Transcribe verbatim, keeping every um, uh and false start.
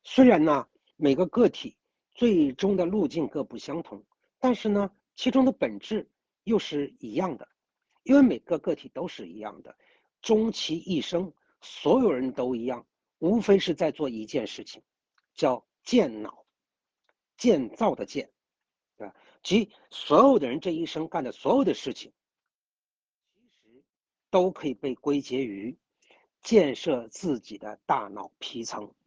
虽然呢，每个个体最终的路径各不相同，但是呢，其中的本质又是一样的，因为每个个体都是一样的，终其一生，所有人都一样，无非是在做一件事情，叫建脑，建造的建，对吧？即所有的人这一生干的所有的事情，其实都可以被归结于建设自己的大脑皮层。